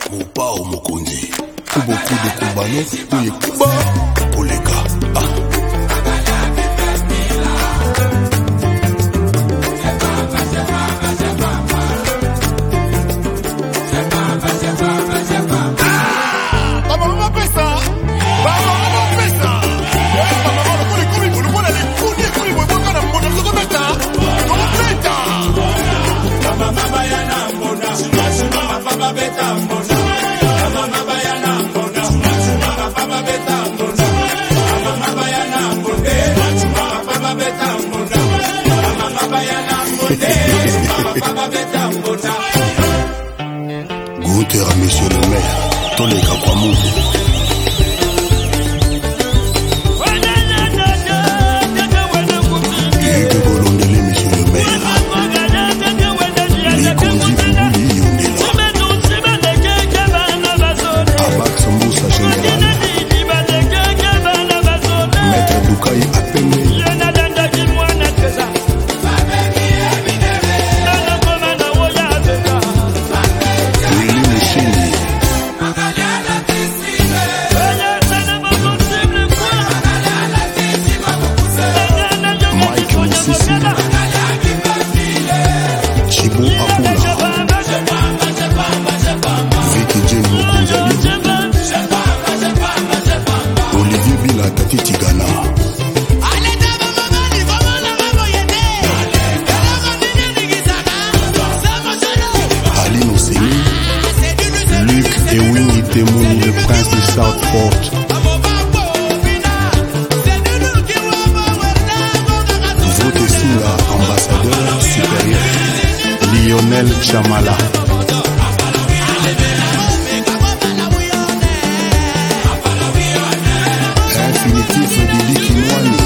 Mopao Mokonzi. Tout beaucoup de Kubano, où il est Kuba, pour les gars. Gunther à monsieur le maire, tous les Kakwamou. Hugues Golondele, monsieur le maire. Les Konzi Foubouli Yondela. Abak Samboussa général. Maître Doukaï Apembe. Le prince de Southport. Vote Singa, ambassadeur supérieur. Lionel Chamala. Infinitif de Likimwani.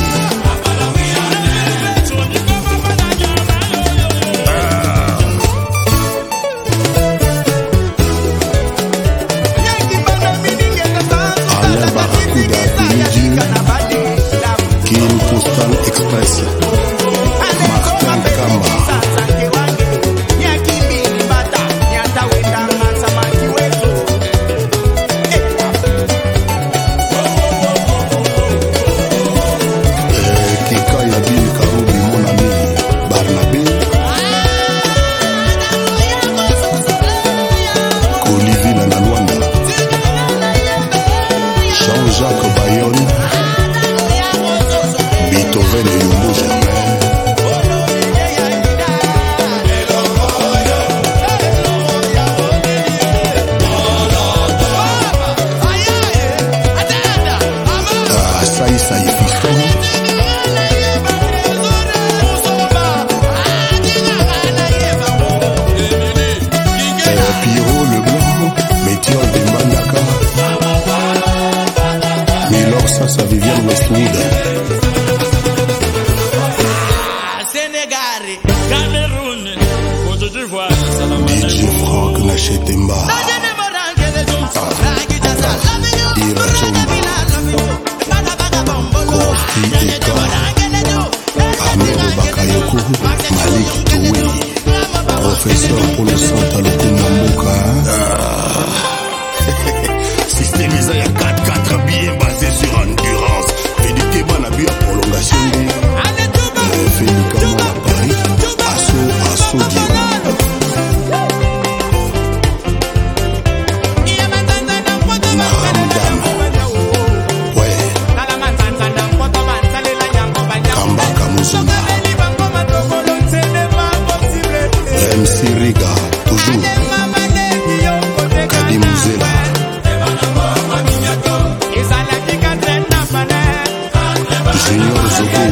Express, Martin Kamba, Kika Yabil Karoubi, mon ami Barnabé, Olivier Lanalwanda, Jean-Jacques Bayonne, Beethoven et Yombo Germain. Saï Fiston. Pierrot Leblanc, Métior de Mandaka. Milor Sassa Viviane Westwood. DJ Franck Nachetemba. Ira Chomba. Kofi Eka. Amir Bakayoko. Malik Toué. Professeur pour le centre Lokumamboka. Système Isaiah 4-4 bien basé sur endurance. Fédité Banabi à prolongation. Félix Kamon à Paris. Asso Dieu. MC Riga, toujours Kadi Mouzela Junior Zogo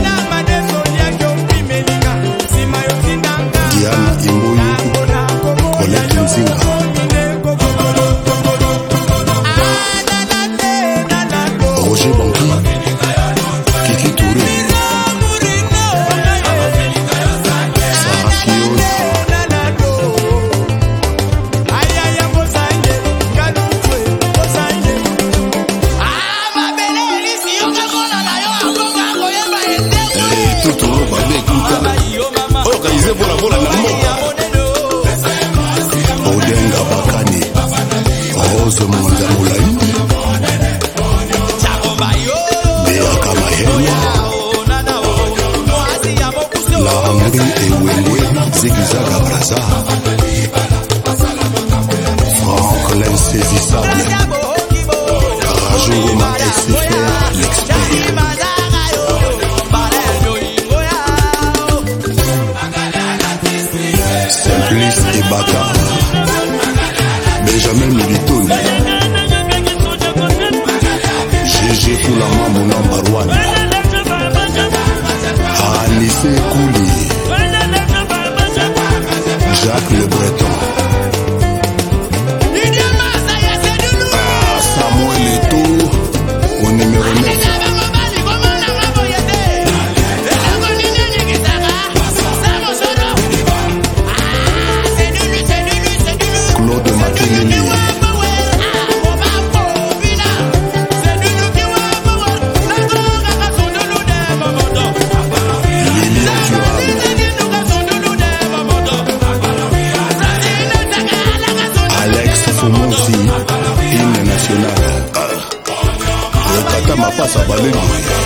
Diana Imboyo Colette Nzinga Roger Banki Kiki Touré Rose Monzamolai, Béa Kamahela, La Hangri et Wengwe, Zigzaga Braza, Franklin Saisissable, Rajongoma SFR, l'expert. Simplice et Bata, Benjamin Militoni, GG Foulama mon number one, Anissé Kouli, Jacques Le Breton, Samuel Eto'o au numéro 9. Claude Makelele, Lilian Thuram, Alex Fumonsi, hymne national. Kata Mapasa Balengo.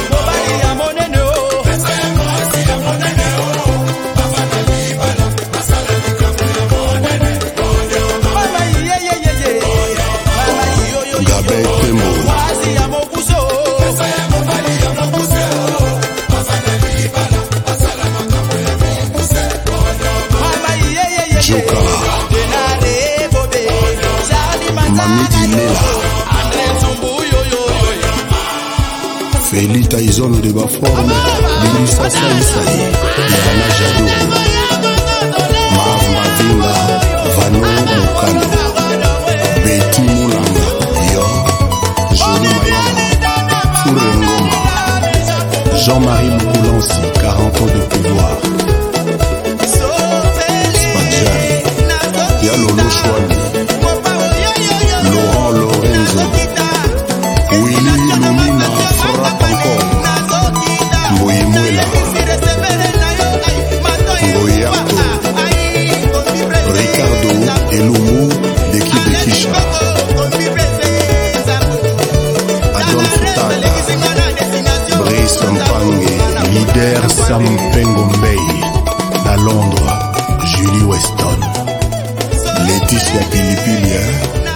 Joka Mami Dinela Feli Taizon de Baforme Lisa Saïsaï Ivana Jadou Marv Mavinga Vano Mokano Betty Moulanga Yo Jolie Mayana Fouré Ngoma Jean-Marie Moulancy 40 ans de pouvoir Y'a Lolo Chouani, Laurent Lorenzo, Willy Lumina frappe encore, Moïmuela, Ngoyato, Ricardo Elumu, l'équipe de Kisha, Adolphe Tala, Brice Mpange, leader Sam Pengombei, à Londres, Julie Weston. Laetitia Pilipili,